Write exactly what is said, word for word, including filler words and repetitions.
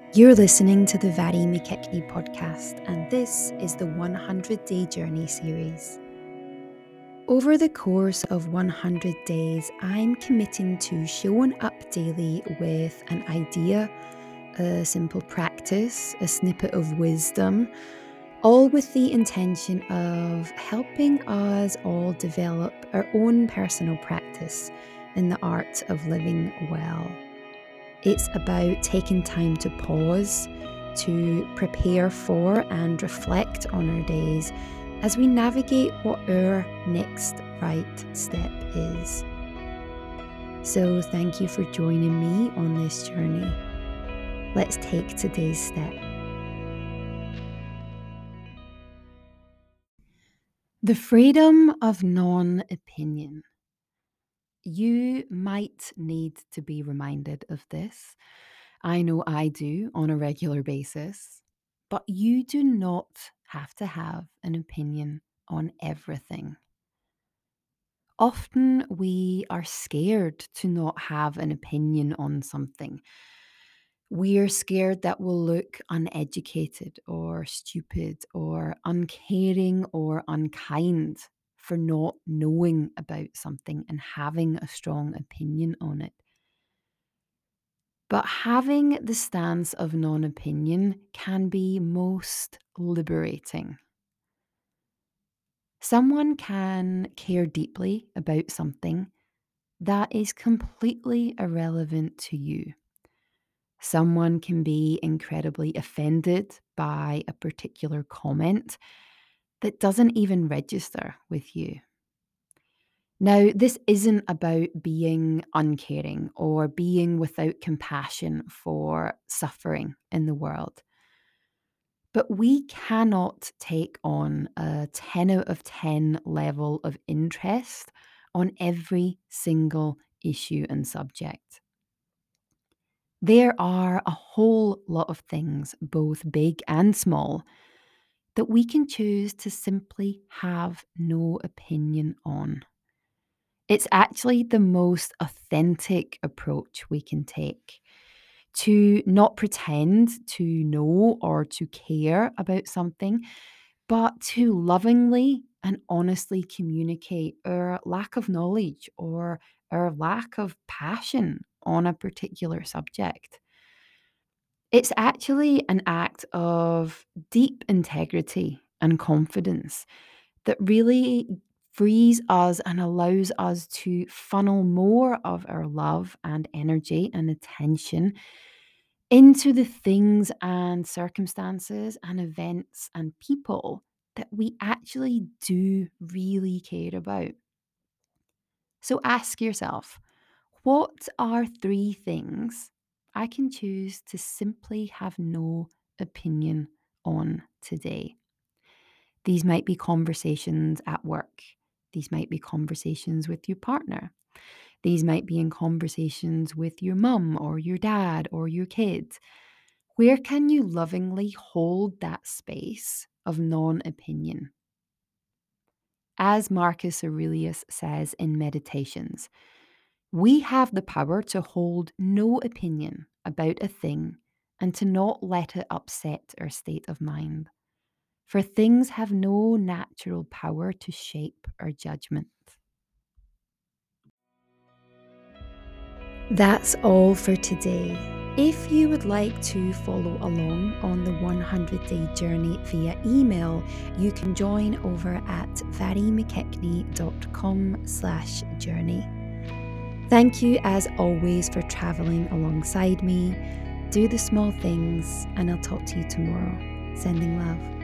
You're listening to the Vadi McKechnie podcast, and this is the one hundred day Journey series. Over the course of one hundred days, I'm committing to showing up daily with an idea, a simple practice, a snippet of wisdom, all with the intention of helping us all develop our own personal practice in the art of living well. It's about taking time to pause, to prepare for and reflect on our days as we navigate what our next right step is. So thank you for joining me on this journey. Let's take today's step. The freedom of non-opinion. You might need to be reminded of this. I know I do on a regular basis, but you do not have to have an opinion on everything. Often we are scared to not have an opinion on something. We are scared that we'll look uneducated or stupid or uncaring or unkind for not knowing about something and having a strong opinion on it. But having the stance of non-opinion can be most liberating. Someone can care deeply about something that is completely irrelevant to you. Someone can be incredibly offended by a particular comment that doesn't even register with you. Now, this isn't about being uncaring or being without compassion for suffering in the world. But we cannot take on a ten out of ten level of interest on every single issue and subject. There are a whole lot of things, both big and small, that we can choose to simply have no opinion on. It's actually the most authentic approach we can take, to not pretend to know or to care about something, but to lovingly and honestly communicate our lack of knowledge or our lack of passion on a particular subject. It's actually an act of deep integrity and confidence that really frees us and allows us to funnel more of our love and energy and attention into the things and circumstances and events and people that we actually do really care about. So ask yourself, what are three things I can choose to simply have no opinion on today? These might be conversations at work. These might be conversations with your partner. These might be in conversations with your mum or your dad or your kids. Where can you lovingly hold that space of non-opinion? As Marcus Aurelius says in Meditations, we have the power to hold no opinion about a thing and to not let it upset our state of mind. For things have no natural power to shape our judgment. That's all for today. If you would like to follow along on the one hundred day journey via email, you can join over at vadimckechnie.com slash journey. Thank you as always for travelling alongside me. Do the small things, and I'll talk to you tomorrow. Sending love.